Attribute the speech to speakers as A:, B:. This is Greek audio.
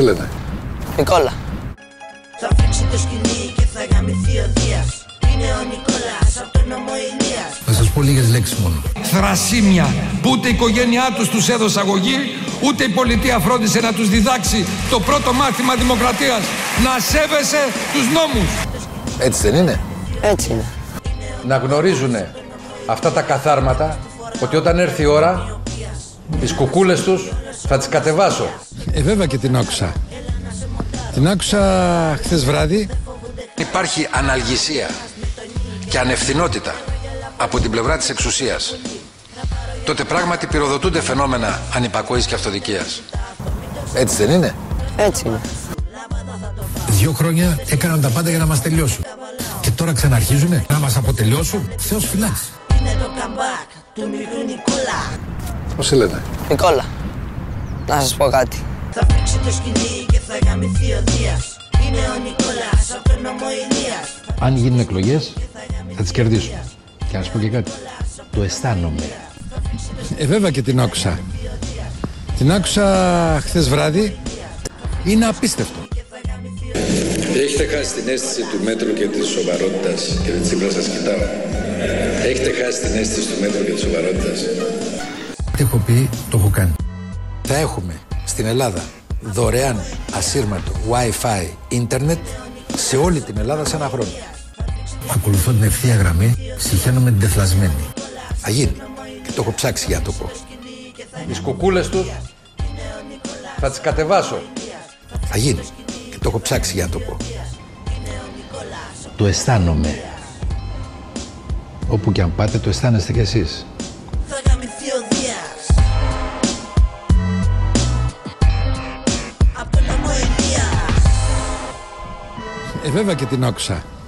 A: σε λένε?
B: Νικόλα.
C: Θα φύξει το σκηνή και θα γαμηθεί ο Δίας. Είναι ο Νικόλας από τον νόμο Ηλίας.
D: Θα σας πω λίγες λέξεις μόνο.
E: Θρασίμια που ούτε η οικογένειά τους έδωσε αγωγή, ούτε η πολιτεία φρόντισε να τους διδάξει το πρώτο μάθημα δημοκρατίας, να σέβεσαι τους νόμους.
A: Έτσι δεν είναι?
B: Έτσι είναι.
A: Να γνωρίζουν αυτά τα καθάρματα ότι όταν έρθει η ώρα, τις κουκούλες τους θα τις κατεβάσω.
D: Βέβαια και την άκουσα. Την άκουσα χθες βράδυ.
A: Υπάρχει αναλγησία και ανευθυνότητα από την πλευρά της εξουσίας. Τότε πράγματι πυροδοτούνται φαινόμενα ανυπακοής και αυτοδικίας. Έτσι δεν είναι?
B: Έτσι είναι.
D: 2 χρόνια έκαναν τα πάντα για να μας τελειώσουν. Και τώρα ξαναρχίζουνε να μας αποτελειώσουν. Θεός φυλάξει.
C: Είναι το comeback του μικρού Νικόλα.
A: Πώς σε λένε?
B: Νικόλα. Να σας πω κάτι.
C: Θα φύξει το σκηνή και θα γαμηθεί ο Δίας. Είναι ο Νικόλας από τον νόμο Ηλίας.
A: Αν γίνουν εκλογές, θα τις κερδίσουν. Και να σου πω και κάτι. Το αισθάνομαι.
D: Βέβαια και την άκουσα. Την άκουσα χθες βράδυ. Είναι απίστευτο.
F: Έχετε χάσει την αίσθηση του μέτρου και της σοβαρότητας. Και δεν Τσίπρα σας κοιτάω. Έχετε χάσει την αίσθηση του μέτρου και της σοβαρότητας.
D: Τι έχω πει, το έχω κάνει.
A: Θα έχουμε στην Ελλάδα δωρεάν ασύρματο Wi-Fi ίντερνετ σε όλη την Ελλάδα σε 1 χρόνο.
D: Ακολουθώ την ευθεία γραμμή, συχαίνομαι την τεφλασμένη.
A: Θα γίνει. Και το έχω ψάξει για να το πω. Τις κουκούλες τους θα τις κατεβάσω. Θα γίνει. Και το έχω ψάξει για να το πω. Το αισθάνομαι. Όπου και αν πάτε το αισθάνεστε κι εσείς.
C: Θα γαμηθεί ο Δίας. Από τον νόμο Ηλίας.
D: Βέβαια και την άκουσα.